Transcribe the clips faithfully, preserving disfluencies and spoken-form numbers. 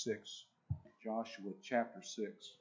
six. Joshua chapter six.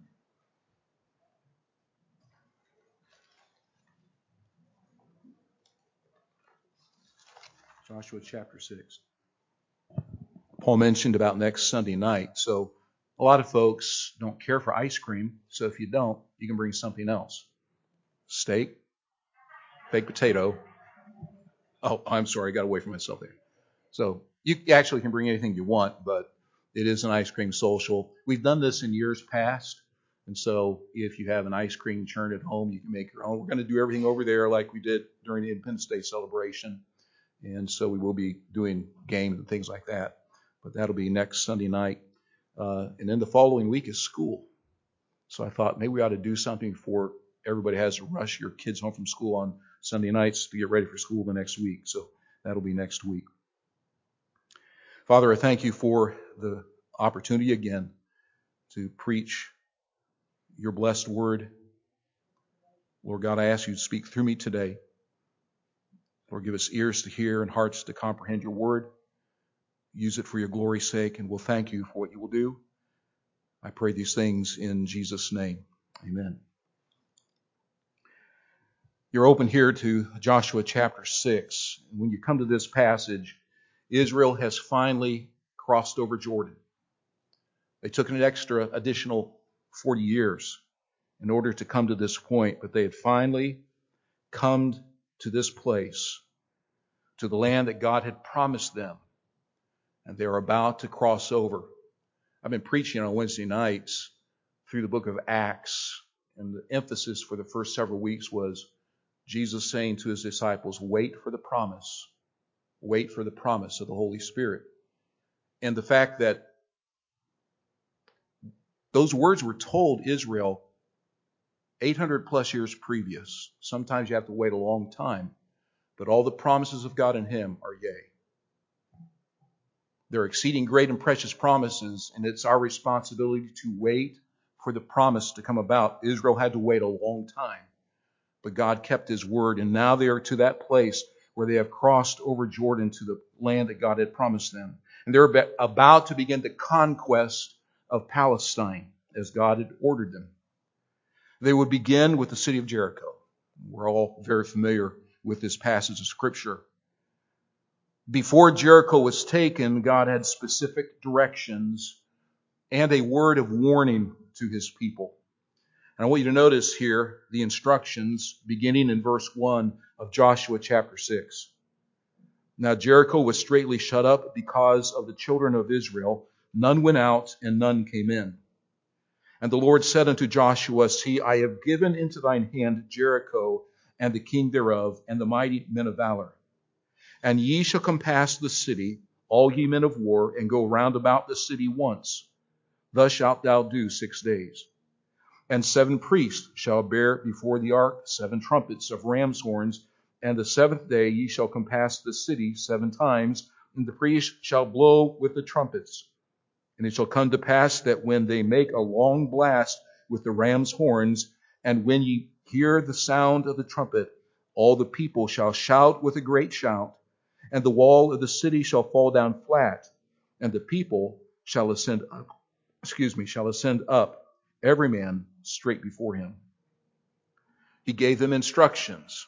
Joshua chapter six. Paul mentioned about next Sunday night. So a lot of folks don't care for ice cream. So if you don't, you can bring something else. Steak, baked potato. Oh, I'm sorry. I got away from myself there. So you actually can bring anything you want, but it is an ice cream social. We've done this in years past. And so if you have an ice cream churn at home, you can make your own. We're going to do everything over there like we did during the Independence Day celebration. And so we will be doing games and things like that. But that'll be next Sunday night. Uh, and then the following week is school. So I thought maybe we ought to do something before everybody has to rush your kids home from school on Sunday nights to get ready for school the next week. So that'll be next week. Father, I thank you for the opportunity again to preach your blessed word. Lord God, I ask you to speak through me today. Lord, give us ears to hear and hearts to comprehend your word. Use it for your glory's sake, and we'll thank you for what you will do. I pray these things in Jesus' name. Amen. You're open here to Joshua chapter six. When you come to this passage, Israel has finally crossed over Jordan. They took an extra additional forty years in order to come to this point, but they had finally come to this place, to the land that God had promised them, and they're about to cross over. I've been preaching on Wednesday nights through the book of Acts, and the emphasis for the first several weeks was Jesus saying to his disciples, wait for the promise. Wait for the promise of the Holy Spirit. And the fact that those words were told Israel eight hundred plus years previous. Sometimes you have to wait a long time. But all the promises of God in him are yea. They're exceeding great and precious promises, and it's our responsibility to wait for the promise to come about. Israel had to wait a long time, but God kept his word, and now they are to that place where they have crossed over Jordan to the land that God had promised them. And they're about to begin the conquest of Palestine, as God had ordered them. They would begin with the city of Jericho. We're all very familiar with this passage of Scripture. Before Jericho was taken, God had specific directions and a word of warning to his people. And I want you to notice here the instructions beginning in verse one of Joshua chapter six. Now Jericho was straitly shut up because of the children of Israel. None went out and none came in. And the Lord said unto Joshua, see, I have given into thine hand Jericho and the king thereof and the mighty men of valor. And ye shall compass the city, all ye men of war, and go round about the city once. Thus shalt thou do six days. And seven priests shall bear before the ark seven trumpets of ram's horns. And the seventh day ye shall compass the city seven times, and the priests shall blow with the trumpets. And it shall come to pass that when they make a long blast with the ram's horns, and when ye hear the sound of the trumpet, all the people shall shout with a great shout, and the wall of the city shall fall down flat, and the people shall ascend up, excuse me, shall ascend up, every man straight before him. He gave them instructions.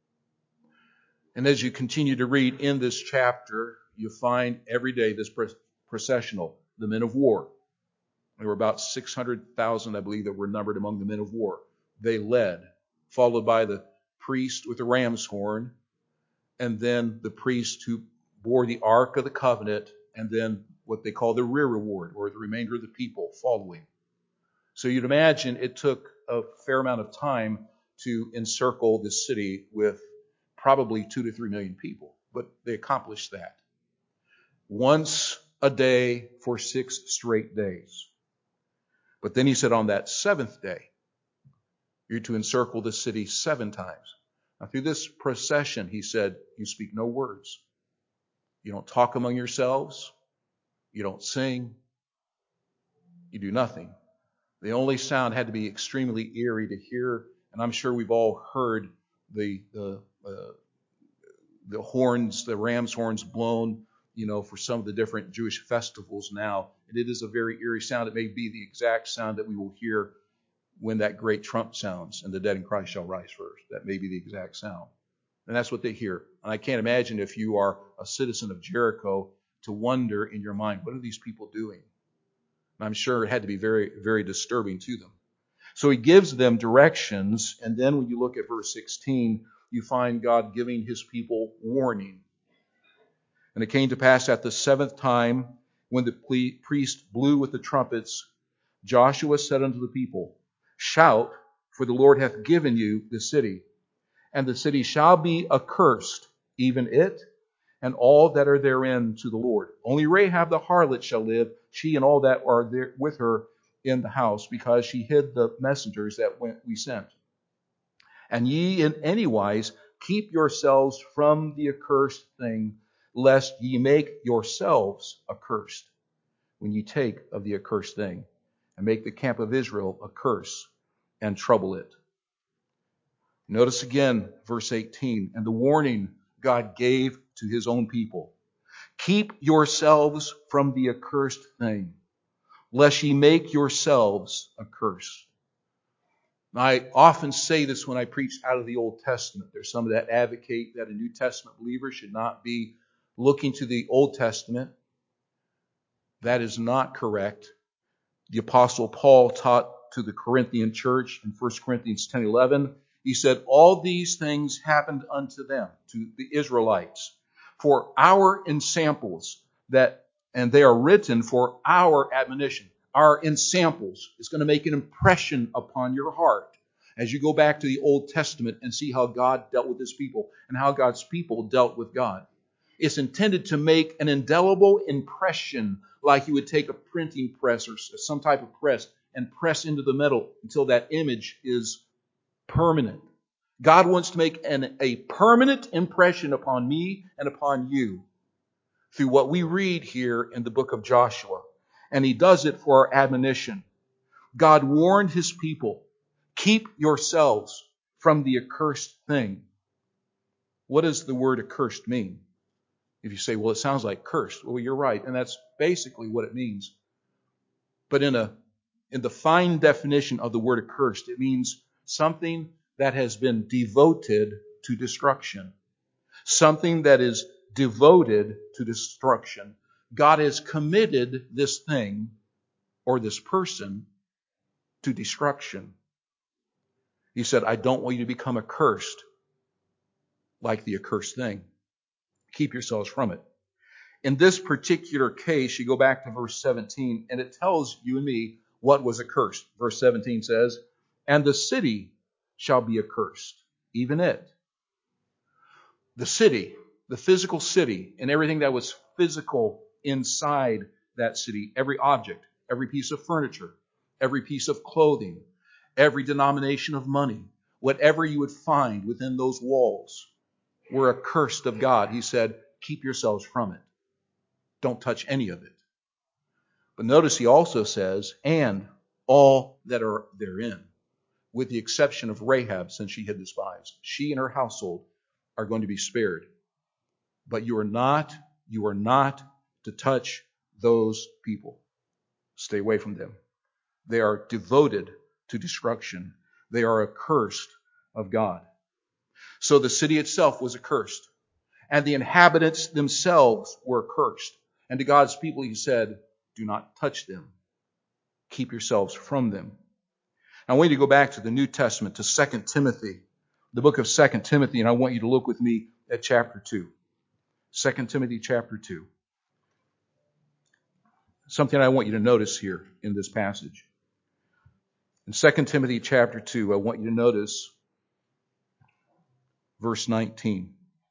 And as you continue to read in this chapter, you find every day this processional, the men of war. There were about six hundred thousand, I believe, that were numbered among the men of war. They led, followed by the priest with the ram's horn, and then the priest who bore the Ark of the Covenant, and then what they call the rear reward, or the remainder of the people following. So you'd imagine it took a fair amount of time to encircle the city with probably two to three million people, but they accomplished that. Once a day for six straight days. But then he said on that seventh day, you're to encircle the city seven times. Now through this procession, he said, you speak no words. You don't talk among yourselves. You don't sing. You do nothing. The only sound had to be extremely eerie to hear, and I'm sure we've all heard the the uh, the horns, the ram's horns blown you know, for some of the different Jewish festivals now. And it is a very eerie sound. It may be the exact sound that we will hear when that great trump sounds and the dead in Christ shall rise first. That may be the exact sound. And that's what they hear. And I can't imagine, if you are a citizen of Jericho, to wonder in your mind, what are these people doing? And I'm sure it had to be very, very disturbing to them. So he gives them directions. And then when you look at verse sixteen, you find God giving his people warning. And it came to pass at the seventh time, when the priest blew with the trumpets, Joshua said unto the people, Shout, for the Lord hath given you the city. And the city shall be accursed, even it, and all that are therein to the Lord. Only Rahab the harlot shall live, she and all that are there with her in the house, because she hid the messengers that we sent. And ye in any wise keep yourselves from the accursed thing, lest ye make yourselves accursed when ye take of the accursed thing, and make the camp of Israel a curse and trouble it. Notice again, verse eighteen, and the warning God gave to his own people. Keep yourselves from the accursed thing, lest ye make yourselves accursed. I often say this when I preach out of the Old Testament. There's some that advocate that a New Testament believer should not be looking to the Old Testament. That is not correct. The Apostle Paul taught to the Corinthian church in First Corinthians ten eleven. He said, all these things happened unto them, to the Israelites, for our ensamples, that, and they are written for our admonition. Our ensamples is going to make an impression upon your heart as you go back to the Old Testament and see how God dealt with his people and how God's people dealt with God. It's intended to make an indelible impression, like you would take a printing press or some type of press and press into the metal until that image is permanent. God wants to make an, a permanent impression upon me and upon you through what we read here in the book of Joshua. And he does it for our admonition. God warned his people, keep yourselves from the accursed thing. What does the word accursed mean? If you say, well, it sounds like cursed. Well, you're right. And that's basically what it means. But in a in the fine definition of the word accursed, it means something that has been devoted to destruction. Something that is devoted to destruction. God has committed this thing or this person to destruction. He said, I don't want you to become accursed like the accursed thing. Keep yourselves from it. In this particular case, you go back to verse seventeen, and it tells you and me what was accursed. Verse seventeen says, and the city shall be accursed, even it. The city, the physical city, and everything that was physical inside that city, every object, every piece of furniture, every piece of clothing, every denomination of money, whatever you would find within those walls were accursed of God. He said, keep yourselves from it. Don't touch any of it. But notice he also says, and all that are therein, with the exception of Rahab, since she had despised. She and her household are going to be spared. But you are not, you are not to touch those people. Stay away from them. They are devoted to destruction. They are accursed of God. So the city itself was accursed, and the inhabitants themselves were accursed. And to God's people he said, do not touch them. Keep yourselves from them. Now, I want you to go back to the New Testament, to Second Timothy, the book of Second Timothy, and I want you to look with me at chapter two. Second Timothy chapter two. Something I want you to notice here in this passage. In Second Timothy chapter two, I want you to notice verse nineteen.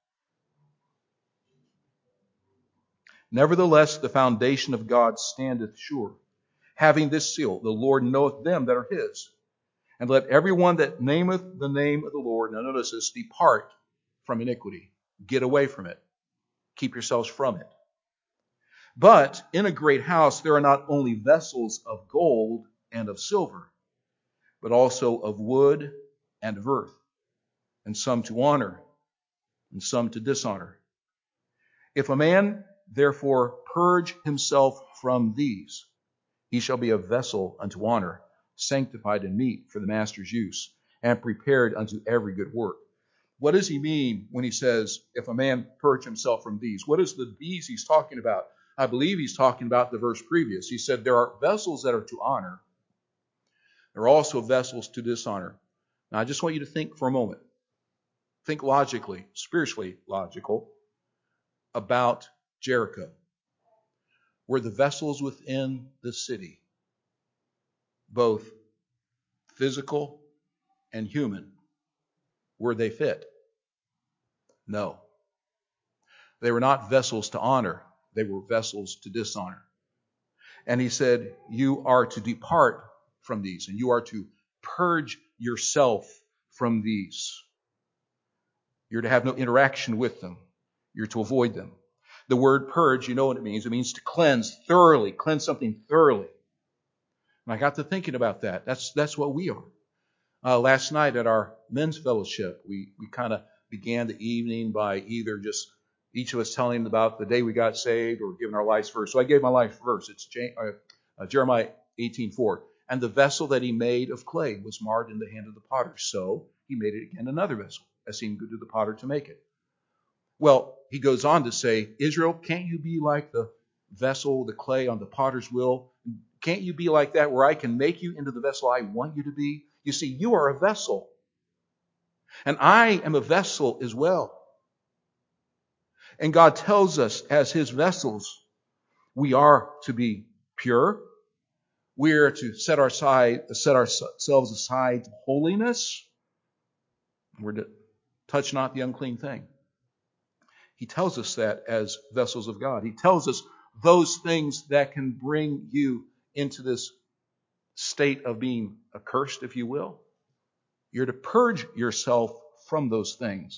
Nevertheless, the foundation of God standeth sure, having this seal, the Lord knoweth them that are his. And let everyone that nameth the name of the Lord, now notice this, depart from iniquity. Get away from it. Keep yourselves from it. But in a great house there are not only vessels of gold and of silver, but also of wood and of earth, and some to honor, and some to dishonor. If a man therefore purge himself from these. He shall be a vessel unto honor, sanctified and meet for the master's use, and prepared unto every good work. What does he mean when he says, if a man purge himself from these? What is the these he's talking about? I believe he's talking about the verse previous. He said there are vessels that are to honor. There are also vessels to dishonor. Now, I just want you to think for a moment. Think logically, spiritually logical, about Jericho. Were the vessels within the city both physical and human? Were they fit? No. They were not vessels to honor. They were vessels to dishonor. And he said, you are to depart from these, and you are to purge yourself from these. You're to have no interaction with them. You're to avoid them. The word purge, you know what it means. It means to cleanse thoroughly, cleanse something thoroughly. And I got to thinking about that. That's that's what we are. Uh, last night at our men's fellowship, we, we kind of began the evening by either just each of us telling about the day we got saved or giving our lives first. So I gave my life first. It's uh, Jeremiah eighteen four. And the vessel that he made of clay was marred in the hand of the potter. So he made it again another vessel, as seemed good to the potter to make it. Well, he goes on to say, Israel, can't you be like the vessel, the clay on the potter's wheel? Can't you be like that where I can make you into the vessel I want you to be? You see, you are a vessel. And I am a vessel as well. And God tells us as his vessels, we are to be pure. We are to set, our side, set ourselves aside to holiness. We're to touch not the unclean thing. He tells us that as vessels of God. He tells us those things that can bring you into this state of being accursed, if you will. You're to purge yourself from those things.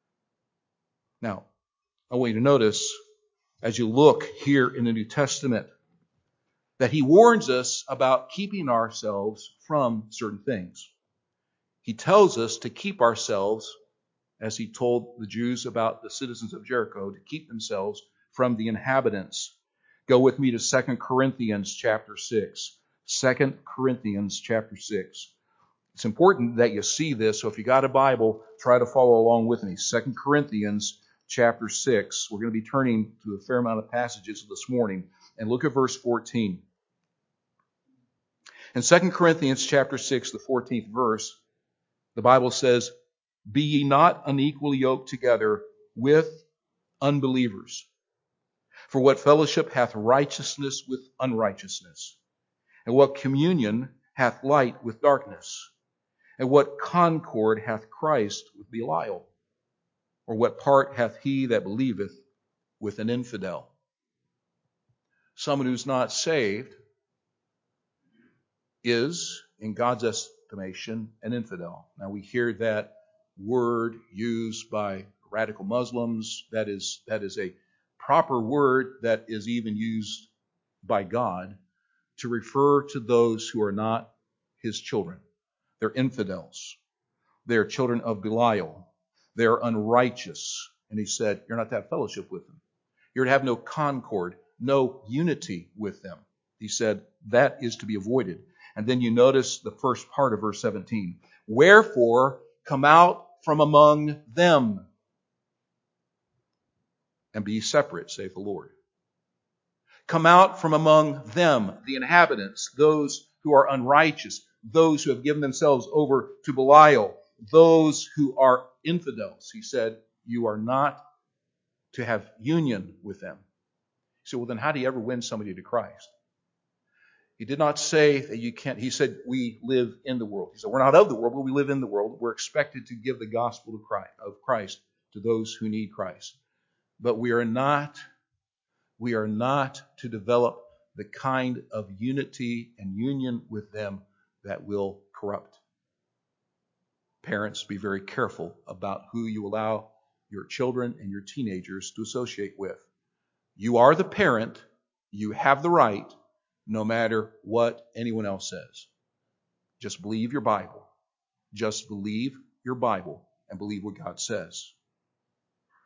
Now, I want you to notice, as you look here in the New Testament, that he warns us about keeping ourselves from certain things. He tells us to keep ourselves, as he told the Jews about the citizens of Jericho, to keep themselves from the inhabitants. Go with me to Second Corinthians chapter six. Second Corinthians chapter six. It's important that you see this, so if you got a Bible, try to follow along with me. Second Corinthians chapter six. We're going to be turning to a fair amount of passages this morning. And look at verse fourteen. In Second Corinthians chapter six, the fourteenth verse, the Bible says, be ye not unequally yoked together with unbelievers. For what fellowship hath righteousness with unrighteousness? And what communion hath light with darkness? And what concord hath Christ with Belial? Or what part hath he that believeth with an infidel? Someone who's not saved is, in God's estimation, an infidel. Now we hear that word used by radical Muslims. That is, that is a proper word that is even used by God to refer to those who are not his children. They're infidels. They're children of Belial. They're unrighteous. And he said, you're not to have fellowship with them. You're to have no concord, no unity with them. He said that is to be avoided. And then you notice the first part of verse seventeen. Wherefore, come out from among them and be separate, saith the Lord. Come out from among them, the inhabitants, those who are unrighteous, those who have given themselves over to Belial, those who are infidels. He said, you are not to have union with them. He said, well, then how do you ever win somebody to Christ? He did not say that you can't. He said, we live in the world. He said, we're not of the world, but we live in the world. We're expected to give the gospel of Christ, of Christ to those who need Christ. But we are not, we are not to develop the kind of unity and union with them that will corrupt. Parents, be very careful about who you allow your children and your teenagers to associate with. You are the parent. You have the right, no matter what anyone else says. Just believe your Bible. Just believe your Bible and believe what God says.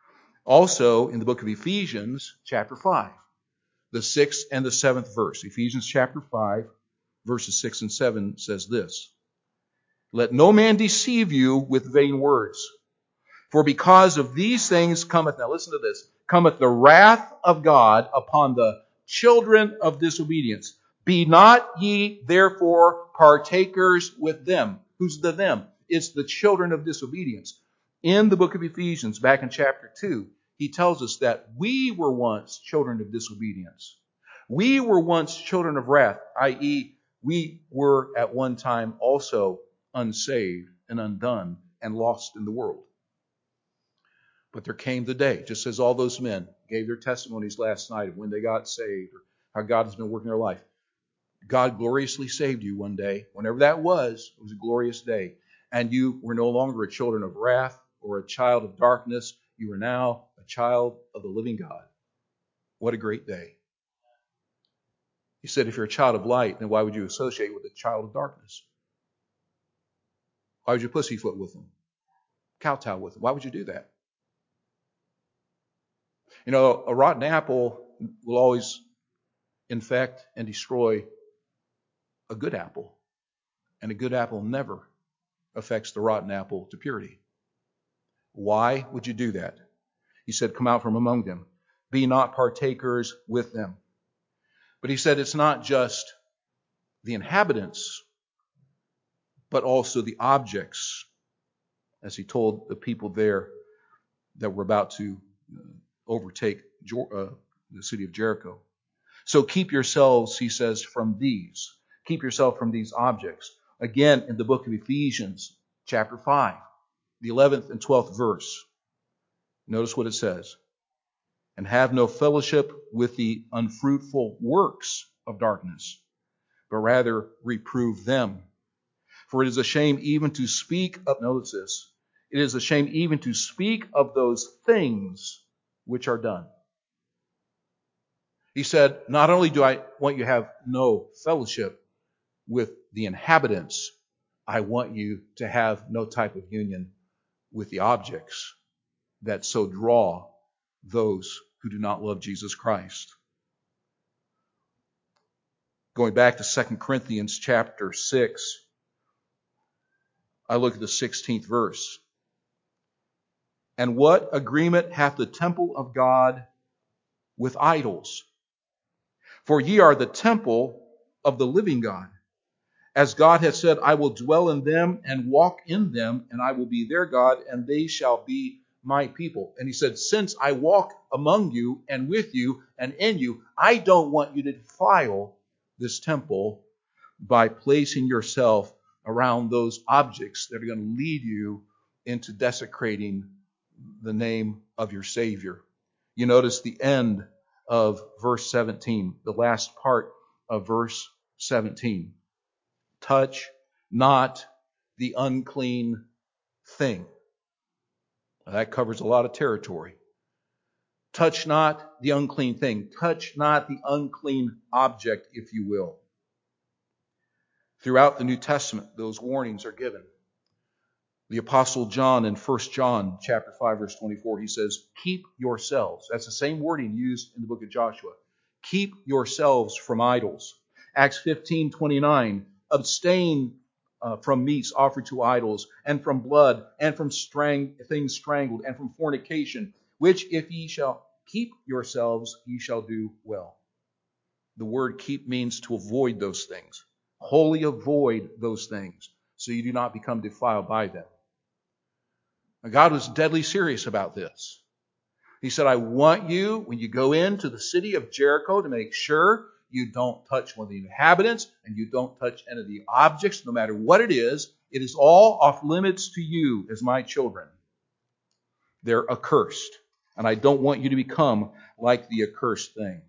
Also, in the book of Ephesians, chapter five, the sixth and the seventh verse. Ephesians chapter five, verses six and seven says this: "Let no man deceive you with vain words. For because of these things cometh," now listen to this, "cometh the wrath of God upon the children of disobedience. Be not ye therefore partakers with them." Who's the them? It's the children of disobedience. In the book of Ephesians, back in chapter two, he tells us that we were once children of disobedience. We were once children of wrath, that is, we were at one time also unsaved and undone and lost in the world. But there came the day, just as all those men gave their testimonies last night of when they got saved, or how God has been working their life. God gloriously saved you one day. Whenever that was, it was a glorious day. And you were no longer a children of wrath or a child of darkness. You are now a child of the living God. What a great day. He said, if you're a child of light, then why would you associate with a child of darkness? Why would you pussyfoot with them? Kowtow with them? Why would you do that? You know, a rotten apple will always infect and destroy a good apple. And a good apple never affects the rotten apple to purity. Why would you do that? He said, come out from among them. Be not partakers with them. But he said it's not just the inhabitants, but also the objects, as he told the people there that were about to overtake uh, the city of Jericho. So keep yourselves, he says, from these. Keep yourself from these objects. Again, in the book of Ephesians, chapter five, the eleventh and twelfth verse. Notice what it says. And have no fellowship with the unfruitful works of darkness, but rather reprove them. For it is a shame even to speak of, notice this, it is a shame even to speak of those things which are done. He said, not only do I want you to have no fellowship with the inhabitants, I want you to have no type of union with the objects that so draw those who do not love Jesus Christ. Going back to Second Corinthians chapter six, I look at the sixteenth verse. And what agreement hath the temple of God with idols? For ye are the temple of the living God. As God hath said, I will dwell in them and walk in them, and I will be their God, and they shall be my people. And he said, since I walk among you and with you and in you, I don't want you to defile this temple by placing yourself around those objects that are going to lead you into desecrating the name of your Savior. You notice the end of verse seventeen, the last part of verse seventeen. Touch not the unclean thing. Now, that covers a lot of territory. Touch not the unclean thing. Touch not the unclean object, if you will. Throughout the New Testament, those warnings are given. The Apostle John in First John chapter five, verse twenty-four, he says, keep yourselves. That's the same wording used in the book of Joshua. Keep yourselves from idols. Acts fifteen, twenty-nine, abstain uh, from meats offered to idols, and from blood, and from strang- things strangled, and from fornication, which if ye shall keep yourselves, ye shall do well. The word keep means to avoid those things. Wholly avoid those things, so you do not become defiled by them. Now, God was deadly serious about this. He said, I want you, when you go into the city of Jericho, to make sure you don't touch one of the inhabitants and you don't touch any of the objects, no matter what it is. It is all off limits to you as my children. They're accursed. And I don't want you to become like the accursed thing.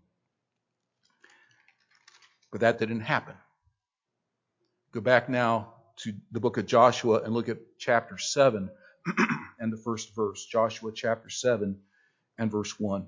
But that didn't happen. Go back now to the book of Joshua and look at chapter seven and the first verse. Joshua chapter seven and verse one.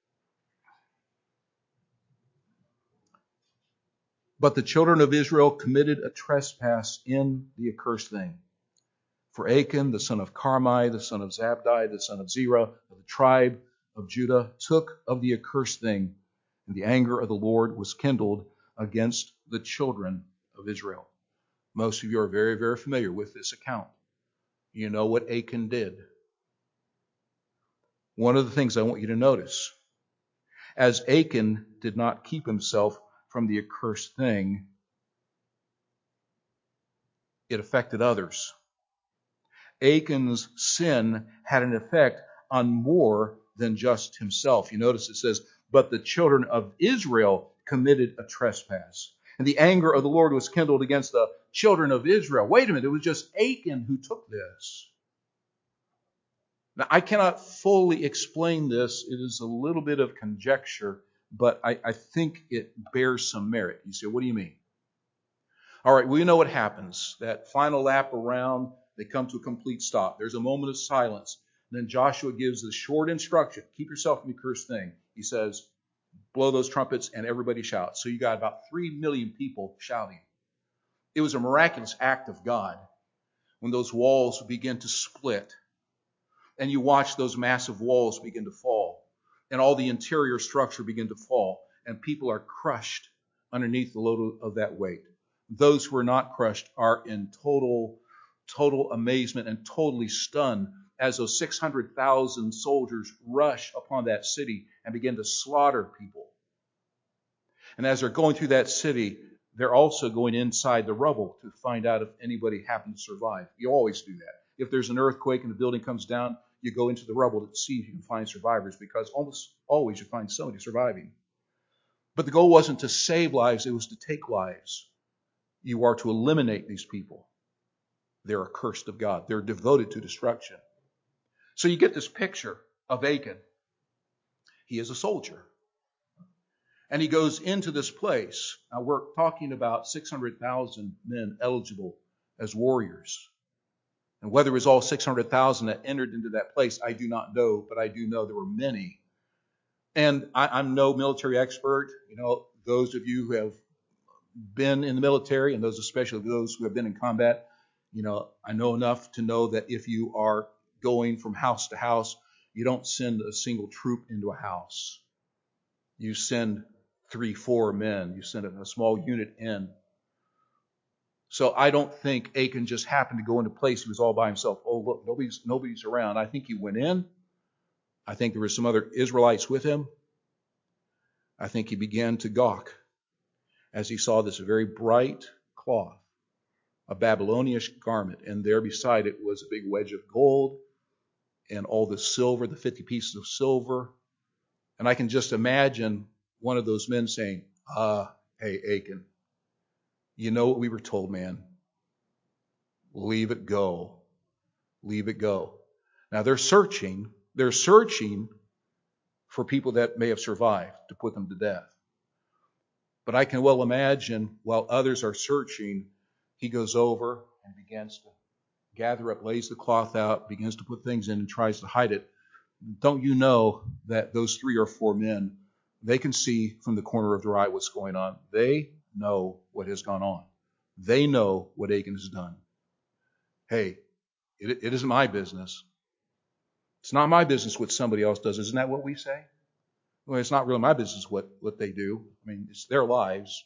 But the children of Israel committed a trespass in the accursed thing. For Achan, the son of Carmi, the son of Zabdi, the son of Zerah, of the tribe of Judah took of the accursed thing, and the anger of the Lord was kindled against the children of Israel. Most of you are very, very familiar with this account. You know what Achan did. One of the things I want you to notice, as Achan did not keep himself from the accursed thing, it affected others. Achan's sin had an effect on more than just himself. You notice it says, but the children of Israel committed a trespass. And the anger of the Lord was kindled against the children of Israel. Wait a minute, it was just Achan who took this. Now, I cannot fully explain this. It is a little bit of conjecture, but I, I think it bears some merit. You say, what do you mean? All right, we know what happens. That final lap around, they come to a complete stop. There's a moment of silence. And then Joshua gives this short instruction. Keep yourself from the cursed thing. He says, blow those trumpets, and everybody shouts. So you got about three million people shouting. It was a miraculous act of God when those walls begin to split. And you watch those massive walls begin to fall. And all the interior structure begin to fall. And people are crushed underneath the load of that weight. Those who are not crushed are in total, total amazement and totally stunned as those six hundred thousand soldiers rush upon that city and begin to slaughter people. And as they're going through that city, they're also going inside the rubble to find out if anybody happened to survive. You always do that. If there's an earthquake and the building comes down, you go into the rubble to see if you can find survivors, because almost always you find somebody surviving. But the goal wasn't to save lives, it was to take lives. You are to eliminate these people. They're accursed of God. They're devoted to destruction. So you get this picture of Achan. He is a soldier. And he goes into this place. Now we're talking about six hundred thousand men eligible as warriors. And whether it was all six hundred thousand that entered into that place, I do not know, but I do know there were many. And I, I'm no military expert. You know, those of you who have been in the military, and those especially those who have been in combat, you know, I know enough to know that if you are going from house to house, you don't send a single troop into a house. You send three, four men. You send a small unit in. So I don't think Achan just happened to go into a place he was all by himself. Oh, look, nobody's nobody's around. I think he went in. I think there were some other Israelites with him. I think he began to gawk as he saw this very bright cloth, a Babylonian garment, and there beside it was a big wedge of gold and all the silver, the fifty pieces of silver. And I can just imagine one of those men saying, ah, hey, Achan, you know what we were told, man. Leave it go. Leave it go. Now they're searching. They're searching for people that may have survived to put them to death. But I can well imagine while others are searching, he goes over and begins to gather up, lays the cloth out, begins to put things in and tries to hide it. Don't you know that those three or four men, they can see from the corner of their eye what's going on. They know what has gone on. They know what Achan has done. Hey, it, it isn't my business. It's not my business what somebody else does. Isn't that what we say? Well, it's not really my business what, what they do. I mean, it's their lives.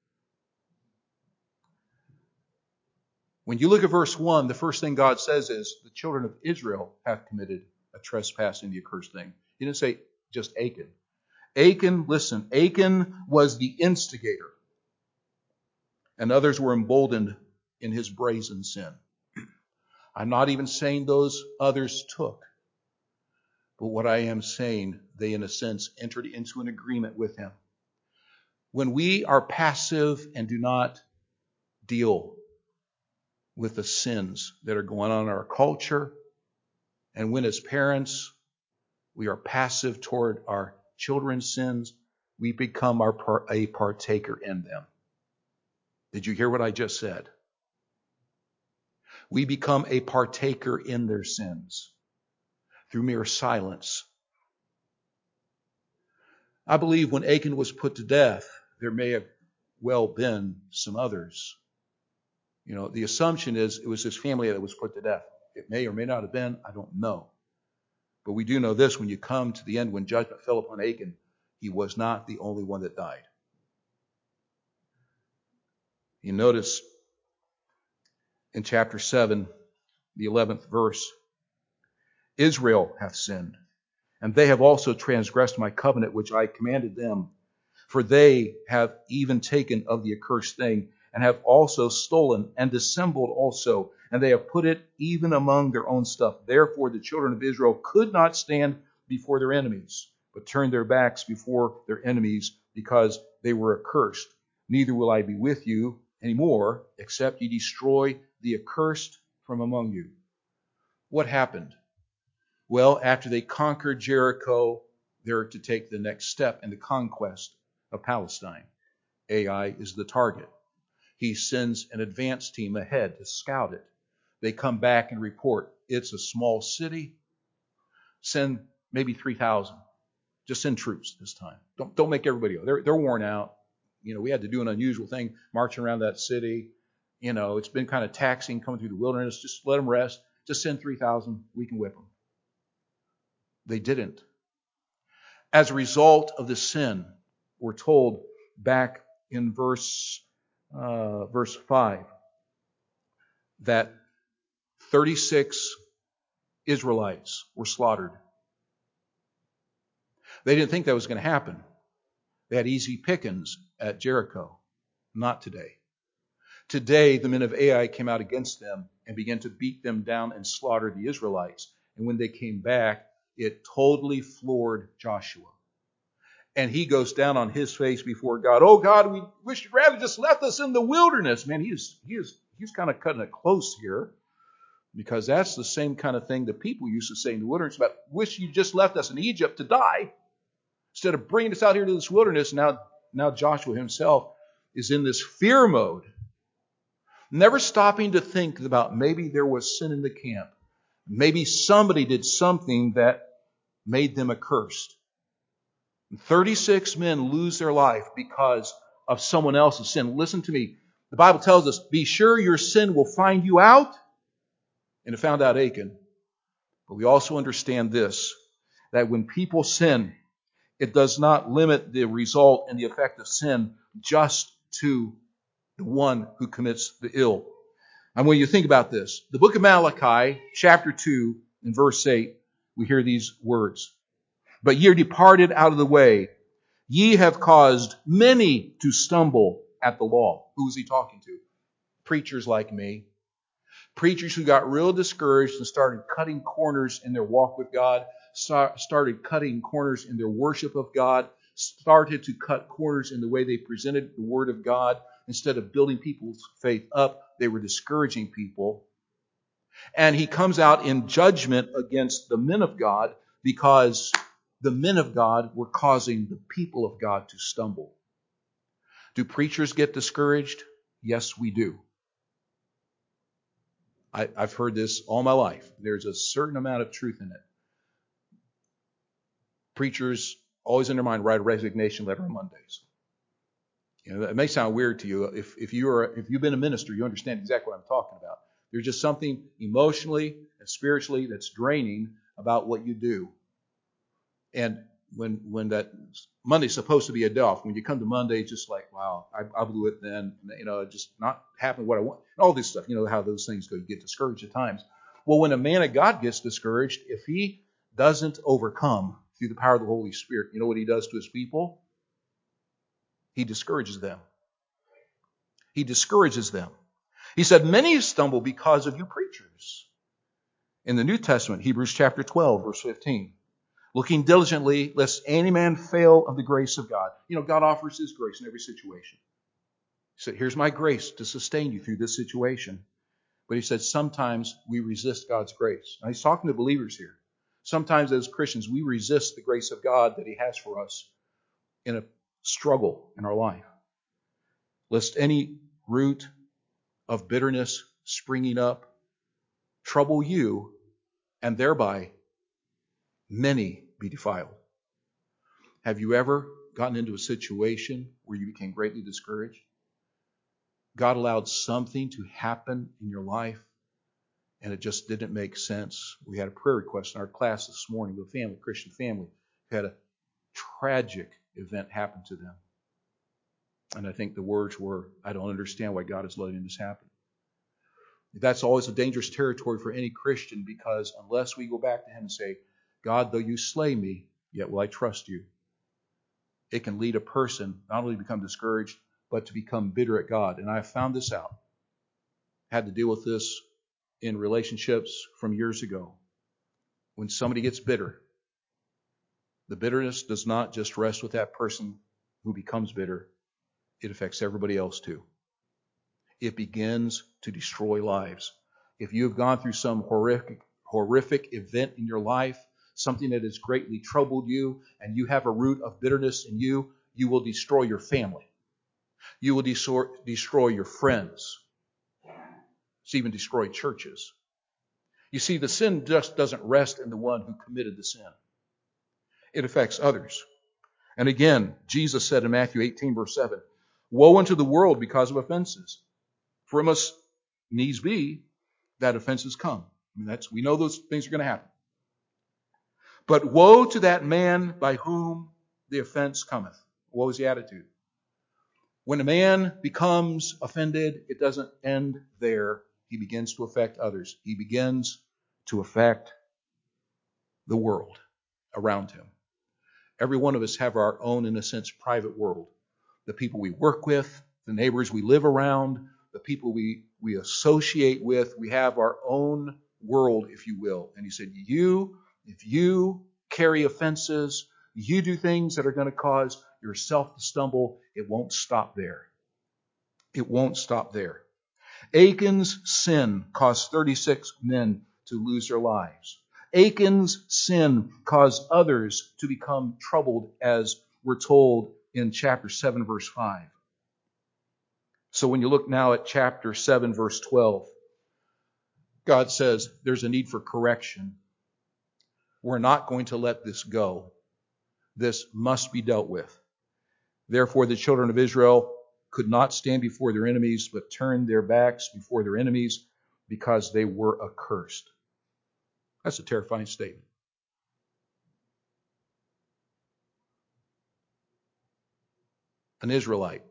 When you look at verse one, the first thing God says is, the children of Israel have committed a trespass in the accursed thing. He didn't say just Achan. Achan, listen, Achan was the instigator. And others were emboldened in his brazen sin. I'm not even saying those others took. But what I am saying, they in a sense entered into an agreement with him. When we are passive and do not deal with the sins that are going on in our culture, and when as parents we are passive toward our children's sins, we become our par- a partaker in them. Did you hear what I just said? We become a partaker in their sins through mere silence. I believe when Achan was put to death, there may have well been some others. You know, the assumption is it was his family that was put to death. It may or may not have been, I don't know. But we do know this, when you come to the end, when judgment fell upon Achan, he was not the only one that died. You notice in chapter seven, the eleventh verse, Israel hath sinned, and they have also transgressed my covenant which I commanded them. For they have even taken of the accursed thing, and have also stolen and dissembled also, and they have put it even among their own stuff. Therefore the children of Israel could not stand before their enemies, but turned their backs before their enemies, because they were accursed. Neither will I be with you any more, except ye destroy the accursed from among you. What happened? Well, after they conquered Jericho, they're to take the next step in the conquest of Palestine. Ai is the target. He sends an advance team ahead to scout it. They come back and report, it's a small city. Send maybe three thousand. Just send troops this time. Don't, don't make everybody go. They're, they're worn out. You know, we had to do an unusual thing, marching around that city. You know, it's been kind of taxing coming through the wilderness. Just let them rest. Just send three thousand. We can whip them. They didn't. As a result of the sin, we're told back in verse uh, verse five that thirty-six Israelites were slaughtered. They didn't think that was going to happen. They had easy pickings at Jericho. Not today. Today, the men of Ai came out against them and began to beat them down and slaughter the Israelites. And when they came back, it totally floored Joshua. And he goes down on his face before God. Oh God, we wish you'd rather just left us in the wilderness. Man, he's he's he's kind of cutting it close here, because that's the same kind of thing the people used to say in the wilderness about, wish you just left us in Egypt to die instead of bringing us out here to this wilderness. Now, now Joshua himself is in this fear mode, never stopping to think about maybe there was sin in the camp. Maybe somebody did something that made them accursed. thirty-six men lose their life because of someone else's sin. Listen to me. The Bible tells us, be sure your sin will find you out. And it found out Achan. But we also understand this, that when people sin, it does not limit the result and the effect of sin just to the one who commits the ill. And when you think about this, the book of Malachi, chapter two, and verse eight, we hear these words. But ye are departed out of the way. Ye have caused many to stumble at the law. Who is he talking to? Preachers like me. Preachers who got real discouraged and started cutting corners in their walk with God, started cutting corners in their worship of God, started to cut corners in the way they presented the Word of God. Instead of building people's faith up, they were discouraging people. And he comes out in judgment against the men of God, because the men of God were causing the people of God to stumble. Do preachers get discouraged? Yes, we do. I, I've heard this all my life. There's a certain amount of truth in it. Preachers always in their mind write a resignation letter on Mondays. You know, it may sound weird to you. If, if you are, if you've been a minister, you understand exactly what I'm talking about. There's just something emotionally and spiritually that's draining about what you do. And when when that Monday's supposed to be a day off, when you come to Monday, it's just like, wow, I, I blew it then. You know, it just not happened what I want. All this stuff, you know how those things go. You get discouraged at times. Well, when a man of God gets discouraged, if he doesn't overcome through the power of the Holy Spirit, you know what he does to his people? He discourages them. He discourages them. He said, many stumble because of you preachers. In the New Testament, Hebrews chapter twelve, verse fifteen. Looking diligently, lest any man fail of the grace of God. You know, God offers his grace in every situation. He said, here's my grace to sustain you through this situation. But he said, sometimes we resist God's grace. Now, he's talking to believers here. Sometimes as Christians, we resist the grace of God that he has for us in a struggle in our life. Lest any root of bitterness springing up trouble you, and thereby many be defiled. Have you ever gotten into a situation where you became greatly discouraged? God allowed something to happen in your life, And it just didn't make sense. We had a prayer request in our class this morning with a family, Christian family, who had a tragic event happen to them. And I think the words were, I don't understand why God is letting this happen. That's always a dangerous territory for any Christian, because unless we go back to Him and say, God, though you slay me, yet will I trust you, it can lead a person not only to become discouraged, but to become bitter at God. And I have found this out. I had to deal with this in relationships from years ago. When somebody gets bitter, the bitterness does not just rest with that person who becomes bitter. It affects everybody else too. It begins to destroy lives. If you have gone through some horrific, horrific event in your life, something that has greatly troubled you, and you have a root of bitterness in you, you will destroy your family. You will destroy, destroy your friends. It's even destroy churches. You see, the sin just doesn't rest in the one who committed the sin. It affects others. And again, Jesus said in Matthew eighteen, verse seven, woe unto the world because of offenses. For it must needs be that offenses come. I mean, that's, we know those things are going to happen. But woe to that man by whom the offense cometh. Woe is the attitude. When a man becomes offended, it doesn't end there. He begins to affect others. He begins to affect the world around him. Every one of us have our own, in a sense, private world. The people we work with, the neighbors we live around, the people we, we associate with, we have our own world, if you will. And he said, you, if you carry offenses, you do things that are going to cause yourself to stumble, it won't stop there. It won't stop there. Achan's sin caused thirty-six men to lose their lives. Achan's sin caused others to become troubled, as we're told in chapter seven, verse five. So when you look now at chapter seven, verse twelve, God says there's a need for correction. We're not going to let this go. This must be dealt with. Therefore, the children of Israel could not stand before their enemies, but turned their backs before their enemies because they were accursed. That's a terrifying statement. An Israelite,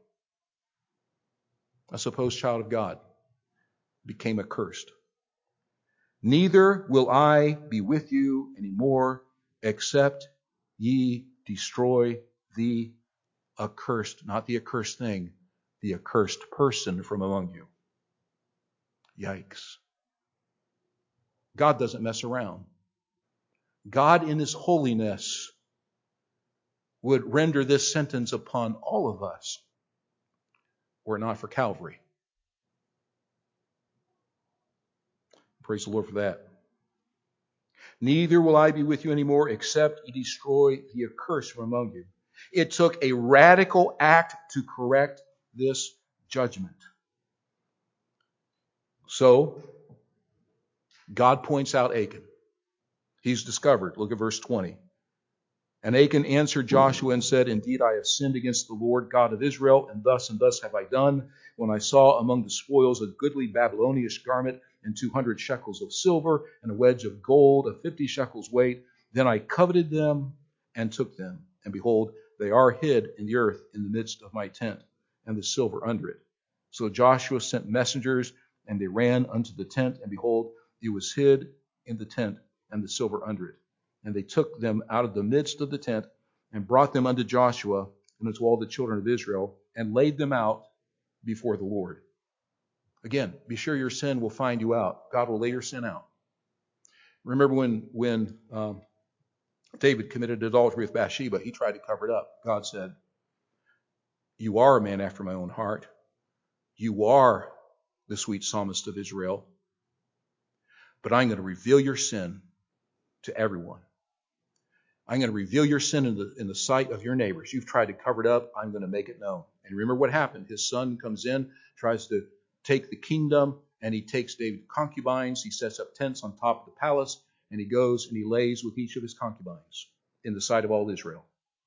a supposed child of God, became accursed. Neither will I be with you anymore, except ye destroy the accursed, not the accursed thing, the accursed person from among you. Yikes. God doesn't mess around. God in His holiness would render this sentence upon all of us, were it not for Calvary. Praise the Lord for that. Neither will I be with you anymore, except ye destroy the accursed from among you. It took a radical act to correct this judgment. So, God points out Achan. He's discovered. Look at verse twenty. And Achan answered Joshua and said, indeed, I have sinned against the Lord God of Israel, and thus and thus have I done, when I saw among the spoils a goodly Babylonish garment, and two hundred shekels of silver, and a wedge of gold of fifty shekels weight. Then I coveted them and took them. And behold, they are hid in the earth in the midst of my tent, and the silver under it. So Joshua sent messengers, and they ran unto the tent, and behold, it was hid in the tent, and the silver under it. And they took them out of the midst of the tent, and brought them unto Joshua, and unto all the children of Israel, and laid them out before the Lord. Again, be sure your sin will find you out. God will lay your sin out. Remember when, when um, David committed adultery with Bathsheba, he tried to cover it up. God said, you are a man after my own heart. You are the sweet psalmist of Israel. But I'm going to reveal your sin to everyone. I'm going to reveal your sin in the, in the sight of your neighbors. You've tried to cover it up. I'm going to make it known. And remember what happened. His son comes in, tries to take the kingdom, and he takes David's concubines. He sets up tents on top of the palace, and he goes and he lays with each of his concubines in the sight of all Israel.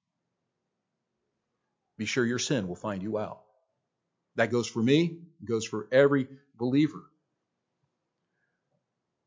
Be sure your sin will find you out. That goes for me. It goes for every believer.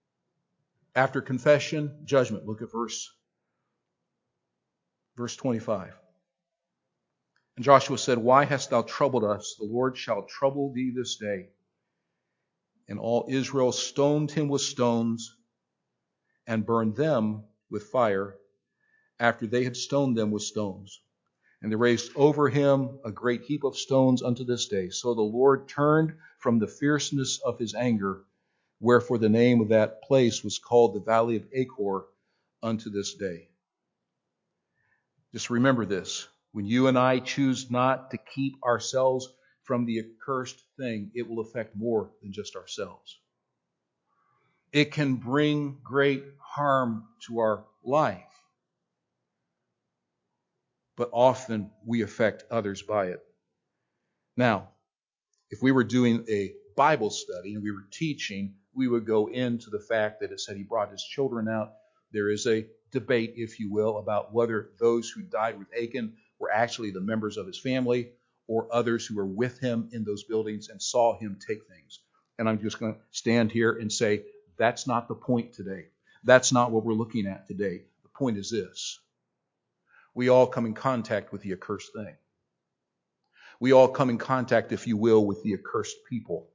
After confession, judgment. Look at verse, verse twenty-five. And Joshua said, Why hast thou troubled us? The Lord shall trouble thee this day. And all Israel stoned him with stones and burned them with fire after they had stoned them with stones. And they raised over him a great heap of stones unto this day. So the Lord turned from the fierceness of his anger, wherefore the name of that place was called the Valley of Achor unto this day. Just remember this. When you and I choose not to keep ourselves from the accursed thing, it will affect more than just ourselves. It can bring great harm to our life, but often we affect others by it. Now, if we were doing a Bible study and we were teaching, we would go into the fact that it said he brought his children out. There is a debate, if you will, about whether those who died with Achan were actually the members of his family or others who were with him in those buildings and saw him take things. And I'm just going to stand here and say, that's not the point today. That's not what we're looking at today. The point is this. We all come in contact with the accursed thing. We all come in contact, if you will, with the accursed people.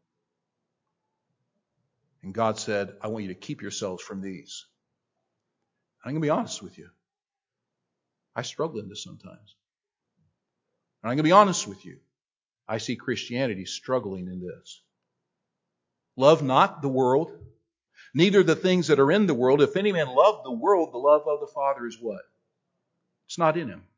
And God said, I want you to keep yourselves from these. I'm going to be honest with you. I struggle in this sometimes. And I'm going to be honest with you. I see Christianity struggling in this. Love not the world, neither the things that are in the world. If any man love the world, the love of the Father is what? It's not in him.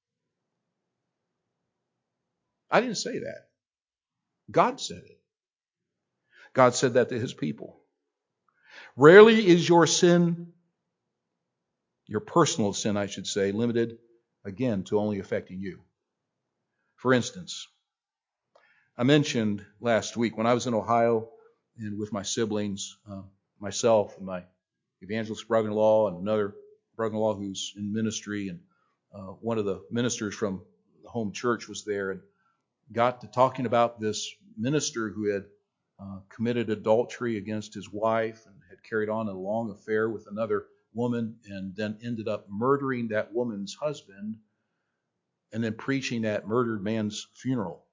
I didn't say that. God said it. God said that to his people. Rarely is your sin, your personal sin, I should say, limited, again, to only affecting you. For instance, I mentioned last week when I was in Ohio and with my siblings, uh, myself and my evangelist brother-in-law and another brother-in-law who's in ministry, and uh, one of the ministers from the home church was there, and got to talking about this minister who had uh, committed adultery against his wife and had carried on a long affair with another woman and then ended up murdering that woman's husband and then preaching that murdered man's funeral.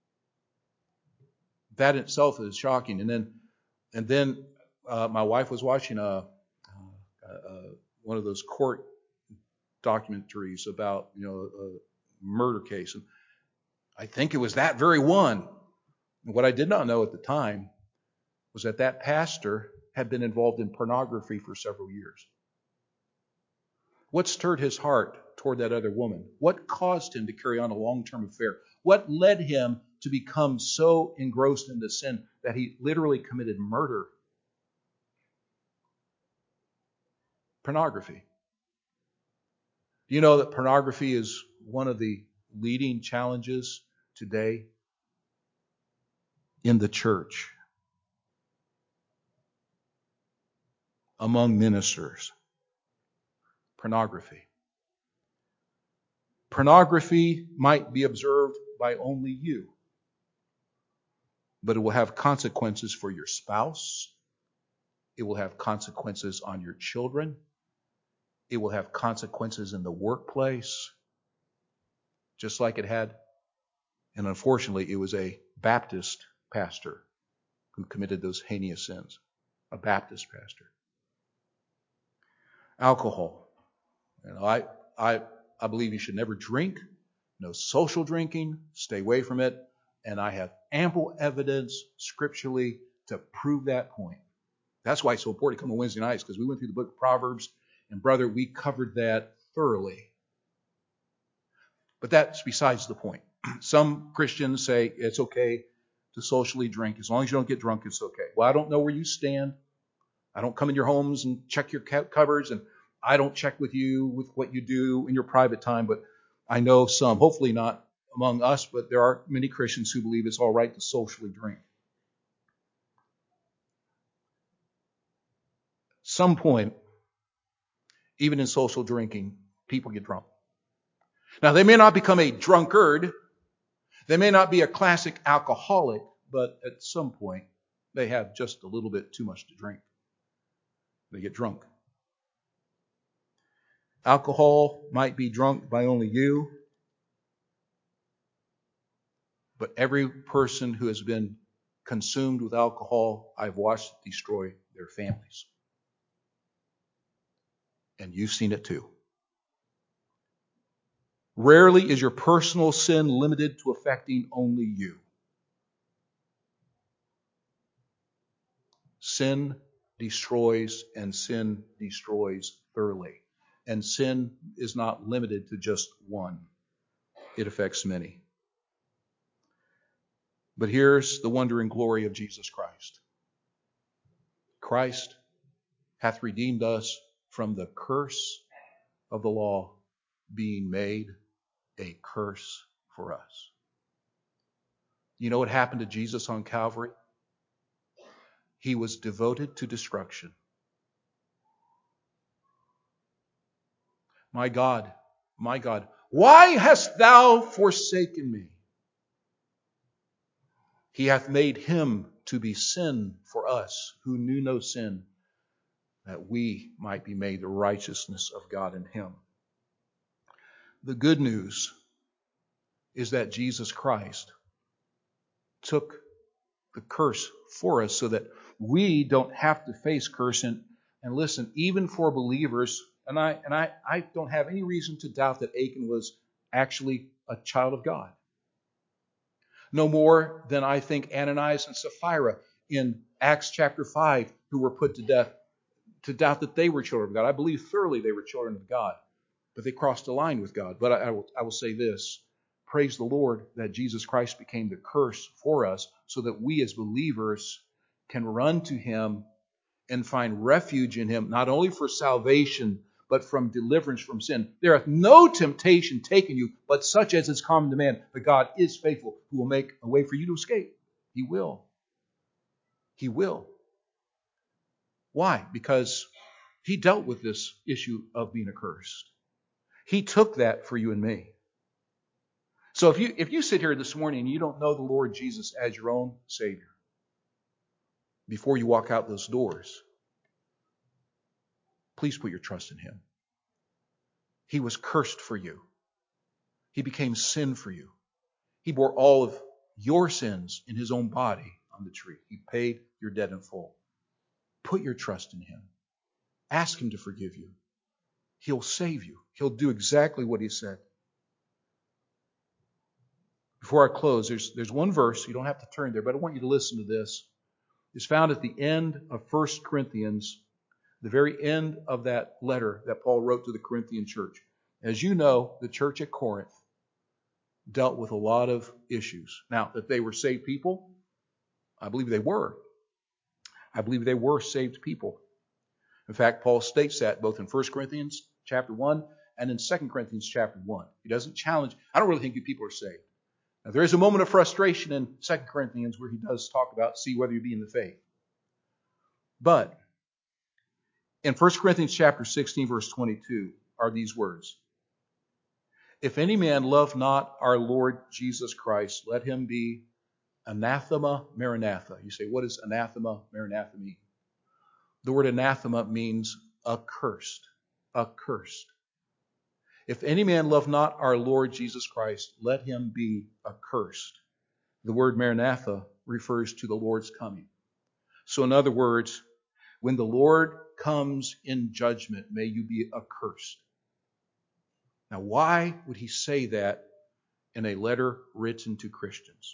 That in itself is shocking. And then, and then uh, my wife was watching a, a, a one of those court documentaries about, you know, a murder case, and I think it was that very one. And what I did not know at the time was that that pastor had been involved in pornography for several years. What stirred his heart toward that other woman? What caused him to carry on a long-term affair? What led him to become so engrossed into sin that he literally committed murder? Pornography. Do you know that pornography is one of the leading challenges today in the church among ministers? Pornography. Pornography might be observed by only you, but it will have consequences for your spouse. It will have consequences on your children. It will have consequences in the workplace, just like it had. And unfortunately, it was a Baptist pastor who committed those heinous sins. A Baptist pastor. Alcohol. You know, I, I, I believe you should never drink. No social drinking. Stay away from it. And I have ample evidence scripturally to prove that point. That's why it's so important to come on Wednesday nights, because we went through the book of Proverbs, and brother, we covered that thoroughly. But that's besides the point. Some Christians say it's okay to socially drink. As long as you don't get drunk, it's okay. Well, I don't know where you stand. I don't come in your homes and check your cupboards, and I don't check with you with what you do in your private time, but I know some, hopefully not among us, but there are many Christians who believe it's all right to socially drink. Some point, even in social drinking, people get drunk. Now, they may not become a drunkard. They may not be a classic alcoholic, but at some point, they have just a little bit too much to drink. They get drunk. Alcohol might be drunk by only you, but every person who has been consumed with alcohol, I've watched it destroy their families. And you've seen it too. Rarely is your personal sin limited to affecting only you. Sin destroys, and sin destroys thoroughly. And sin is not limited to just one. It affects many. But here's the wonder and glory of Jesus Christ. Christ hath redeemed us from the curse of the law, being made a curse for us. You know what happened to Jesus on Calvary? He was devoted to destruction. My God, my God, why hast thou forsaken me? He hath made him to be sin for us who knew no sin, that we might be made the righteousness of God in him. The good news is that Jesus Christ took the curse for us so that we don't have to face curse. And, and listen, even for believers, and I and I, I don't have any reason to doubt that Achan was actually a child of God. No more than I think Ananias and Sapphira in Acts chapter five, who were put to death, to doubt that they were children of God. I believe thoroughly they were children of God, but they crossed the line with God. But I, I, will, I will say this. Praise the Lord that Jesus Christ became the curse for us so that we as believers can run to him and find refuge in him, not only for salvation, but from deliverance from sin. There hath no temptation taken you, but such as is common to man. But God is faithful, who will make a way for you to escape. He will. He will. Why? Because he dealt with this issue of being accursed. He took that for you and me. So if you if you sit here this morning and you don't know the Lord Jesus as your own Savior, before you walk out those doors, please put your trust in him. He was cursed for you. He became sin for you. He bore all of your sins in his own body on the tree. He paid your debt in full. Put your trust in him. Ask him to forgive you. He'll save you. He'll do exactly what he said. Before I close, there's, there's one verse. You don't have to turn there, but I want you to listen to this. It's found at the end of First Corinthians, the very end of that letter that Paul wrote to the Corinthian church. As you know, the church at Corinth dealt with a lot of issues. Now, that they were saved people, I believe they were. I believe they were saved people. In fact, Paul states that both in First Corinthians chapter one and in Second Corinthians chapter one. He doesn't challenge. I don't really think you people are saved. Now, there is a moment of frustration in Second Corinthians where he does talk about see whether you be in the faith. But in First Corinthians chapter sixteen, verse twenty-two are these words. If any man love not our Lord Jesus Christ, let him be anathema maranatha. You say, what does anathema maranatha mean? The word anathema means accursed. Accursed. If any man love not our Lord Jesus Christ, let him be accursed. The word maranatha refers to the Lord's coming. So in other words, when the Lord comes in judgment, may you be accursed. Now, why would he say that in a letter written to Christians?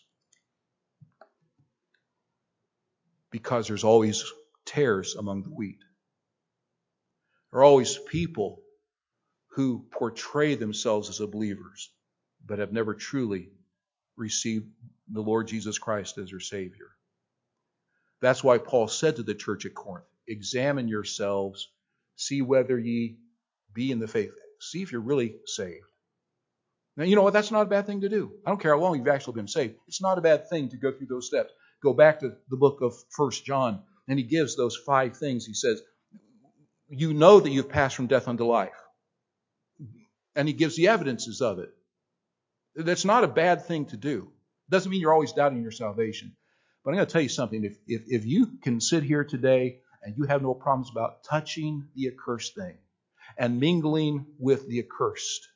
Because there's always tares among the wheat. There are always people who portray themselves as believers, but have never truly received the Lord Jesus Christ as their Savior. That's why Paul said to the church at Corinth, examine yourselves, see whether ye be in the faith. See if you're really saved. Now, you know what? That's not a bad thing to do. I don't care how long you've actually been saved. It's not a bad thing to go through those steps. Go back to the book of First John, and he gives those five things. He says, you know that you've passed from death unto life. And he gives the evidences of it. That's not a bad thing to do. It doesn't mean you're always doubting your salvation. But I'm going to tell you something. If, if, if you can sit here today and you have no problems about touching the accursed thing and mingling with the accursed,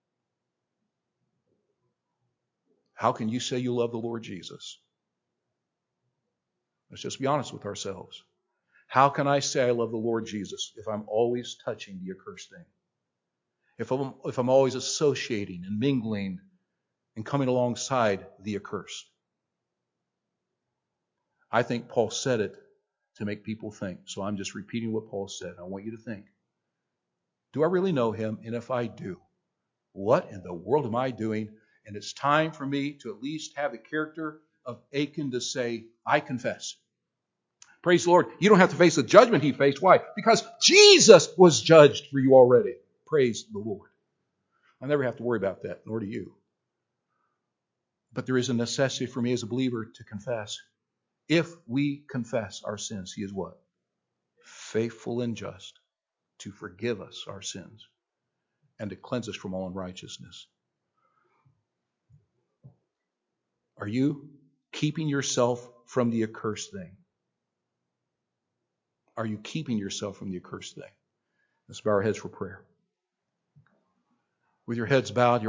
how can you say you love the Lord Jesus? Let's just be honest with ourselves. How can I say I love the Lord Jesus if I'm always touching the accursed thing? If I'm, if I'm always associating and mingling and coming alongside the accursed? I think Paul said it to make people think. So I'm just repeating what Paul said. I want you to think. Do I really know him? And if I do, what in the world am I doing? And it's time for me to at least have the character of Achan to say, I confess. Praise the Lord. You don't have to face the judgment he faced. Why? Because Jesus was judged for you already. Praise the Lord. I never have to worry about that, nor do you. But there is a necessity for me as a believer to confess. If we confess our sins, he is what? Faithful and just to forgive us our sins and to cleanse us from all unrighteousness. Are you keeping yourself from the accursed thing? Are you keeping yourself from the accursed thing? Let's bow our heads for prayer. With your heads bowed, your